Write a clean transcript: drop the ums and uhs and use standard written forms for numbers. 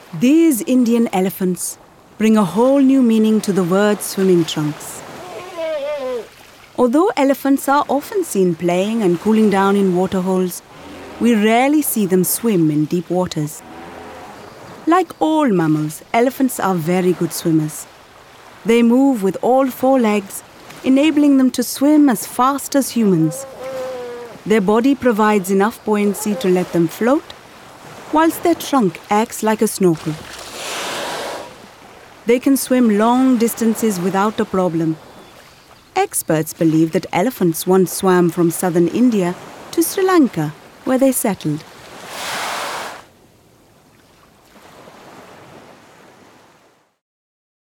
These Indian elephants bring a whole new meaning to the word swimming trunks. Although elephants are often seen playing and cooling down in waterholes, we rarely see them swim in deep waters. Like all mammals, elephants are very good swimmers. They move with all four legs, enabling them to swim as fast as humans. Their body provides enough buoyancy to let them float, whilst their trunk acts like a snorkel. They can swim long distances without a problem. Experts believe that elephants once swam from southern India to Sri Lanka, where they settled.